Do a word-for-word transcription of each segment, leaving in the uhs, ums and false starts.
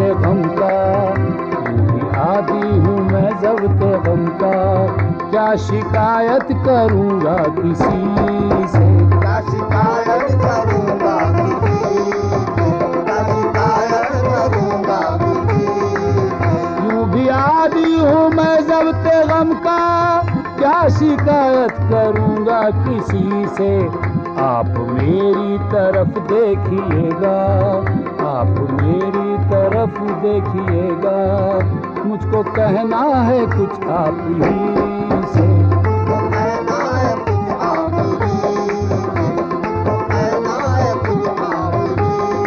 जबते गम का, यूं भी आदी हूँ मैं जबते गम का। क्या शिकायत करूँगा किसी से, क्या शिकायत करूँगा किसी से, क्या शिकायत करूँगा किसी से। यूं भी आदी हूँ मैं जबते गम का, क्या शिकायत करूँगा किसी से। आप मेरी तरफ देखिएगा, आप मेरी तरफ देखिएगा, मुझको कहना है कुछ आप ही से। तो कहना है कुछ आप ही से, तो कहना है कुछ आप ही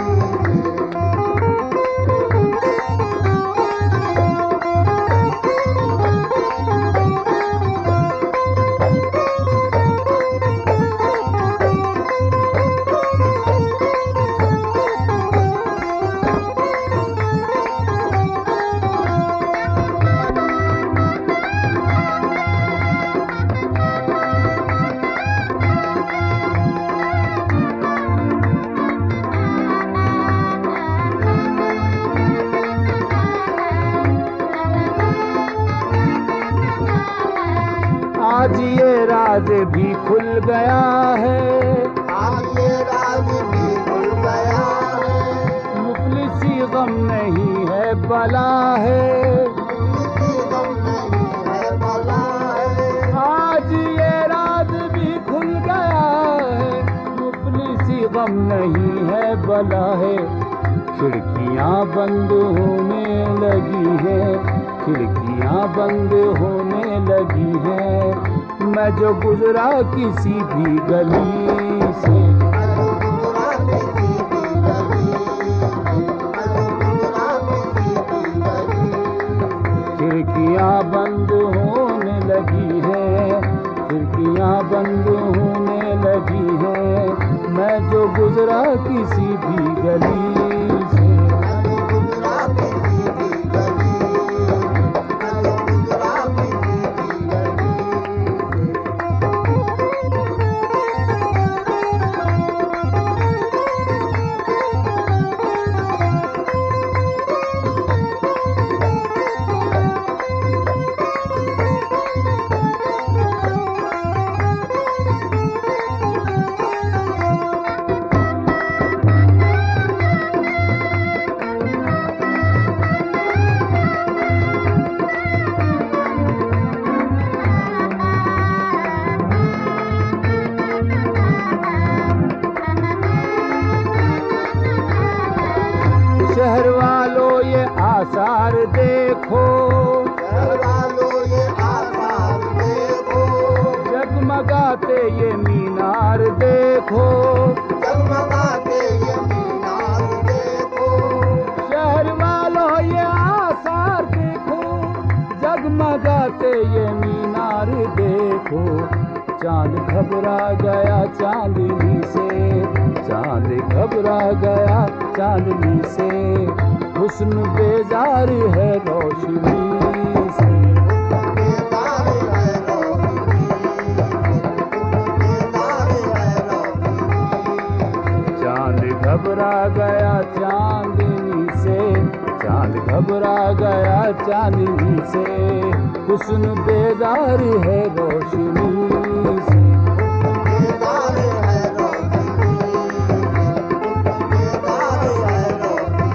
आज ये राज भी खुल गया है, आज ये राज भी खुल गया है। मुफलिसी गम नहीं है बला है, किसी गम नहीं है भला है। आज ये राज भी खुल गया है, मुफलिसी गम नहीं है बला है। खिड़कियां बंद होने लगी हैं, खिड़कियां बंद होने लगी हैं, मैं जो गुजरा किसी भी गली से। खिड़कियां बंद होने लगी हैं, खिड़कियां बंद होने लगी हैं, मैं जो गुजरा किसी भी गली से। शहर वालों ये आसार देखो, शहर वालों ये आसार देखो, जगमगाते ये मीनार देखो, जगमगाते ये मीनार देखो। शहर वालों ये आसार देखो, जगमगाते ये मीनार देखो। चांद घबरा गया चांदनी से, चांद घबरा गया चांदनी से, हुस्न बेजार है रोशनी से। बेदार है रोशनी, बेदार है रोशनी। चांद घबरा गया चांदनी से, चांद घबरा गया चांदनी से, हुस्न बेजार है रोशनी से। बेदार है रोशनी, बेदार है रोशनी।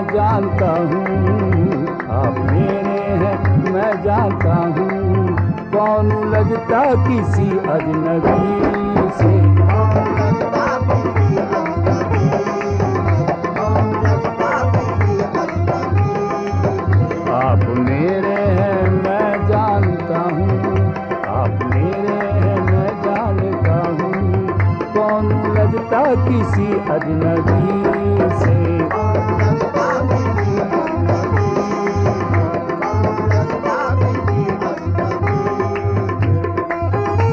जानता हूँ आप मेरे हैं मैं जानता हूँ कौन लगता किसी अजनबी से कौन लगता किसी अजनबी से, कौन लगता किसी अजनबी से। आप मेरे हैं मैं जानता हूँ आप मेरे हैं मैं जानता हूँ कौन लगता किसी अजनबी से कौन लगता किसी अजनबी से, कौन लगता किसी अजनबी से।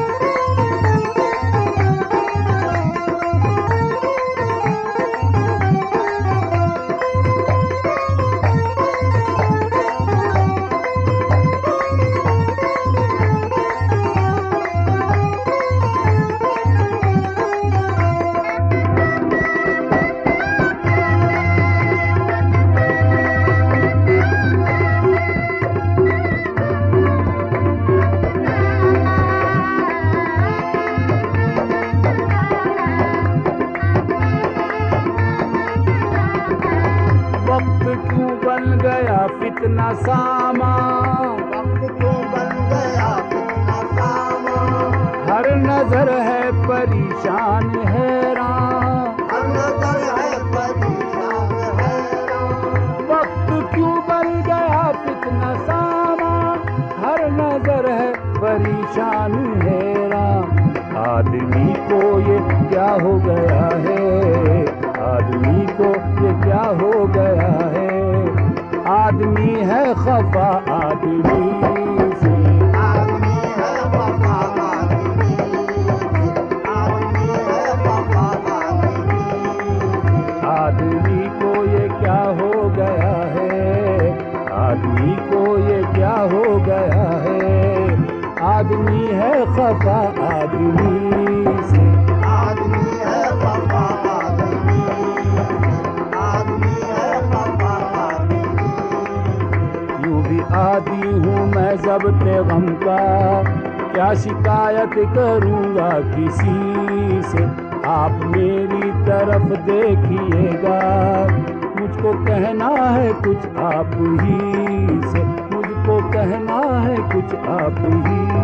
वक्त क्यों बन गया फितना सामा वक्त क्यों बन गया फितना सामा, हर नजर है परेशान हैरान हर नजर है परेशान हैरान। वक्त क्यों बन गया फितना सामा हर नजर है परेशान हैरान आदमी को ये क्या हो गया है आदमी को ये क्या हो गया है आदमी है खफा आदमी से आदमी है वफा आदमी से, आदमी है वफा आदमी से। आदमी को ये क्या हो गया है आदमी को ये क्या हो गया है आदमी है खफा आदमी से आदमी है वफा आदमी से, आदमी है वफा आदमी से। यूं भी आदी हूँ मैं ज़ब्ते गम का क्या शिकायत करूँगा किसी से आप मेरी तरफ देखिएगा मुझको कहना है कुछ आप ही से मुझको कहना है कुछ आप ही